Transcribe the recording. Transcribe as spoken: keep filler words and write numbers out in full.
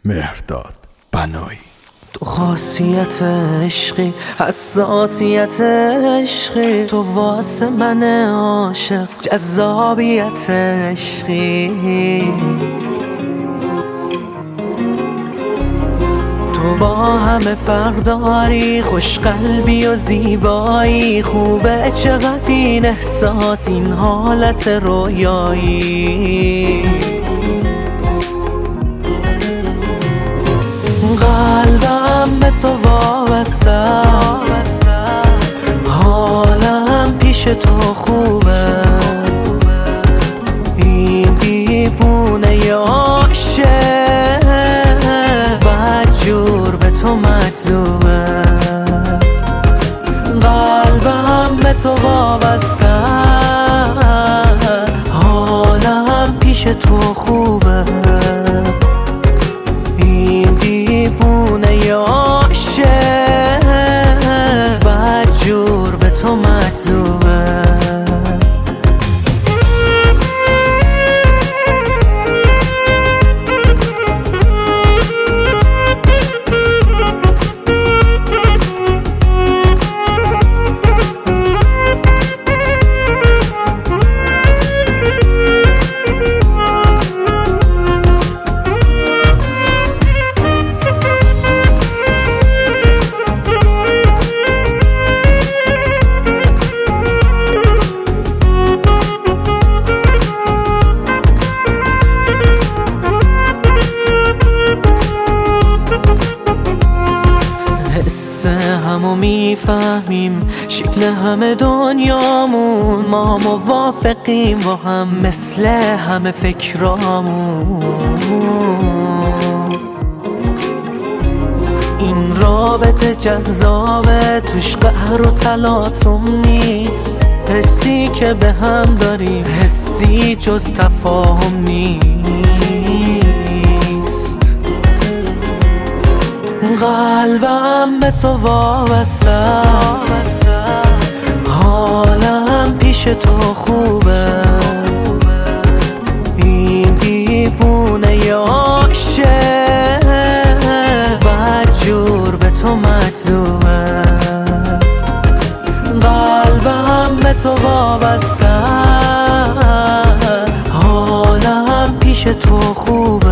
مهرداد بنایی. تو خاصیت عشقی، حساسیت عشقی، تو واسه من عاشق، جذابیت عشقی. تو با همه فرق داری، خوش قلبی و زیبایی، خوبه چقدر این احساس، این حالت رویایی. قلبم به تو وابسته است، حالم پیش تو خوبه، این دیوونه عاشق بدجور به تو مجذوبه. قلبم به تو وابسته است، حالم پیش تو خوبه، دیوونه عاشق بدجور به تو مجذوبه. همو میفهمیم، شکل همه دنیامون، ما موافقیم با هم مثل همه فکرامون. این رابطه جذابه، توش قهر و تلاطم نیست، حسی که به هم داریم حسی جز تفاهم نیست. قلبم به تو وابسته است، حالم پیش تو خوبه، این دیوونه عاشق بدجور به تو مجذوبه. قلبم به تو وابسته است، حالم پیش تو خوبه،